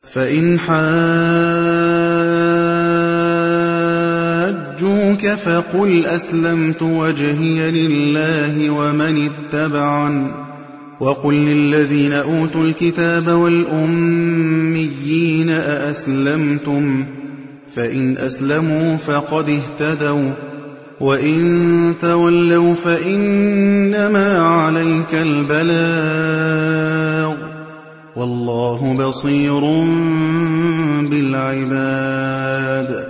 فإن حاجوك فقل أسلمت وجهي لله ومن اتبعن وقل للذين أوتوا الكتاب والأميين أأسلمتم فإن أسلموا فقد اهتدوا وإن تولوا فإنما عليك البلاغ والله بصير بالعباد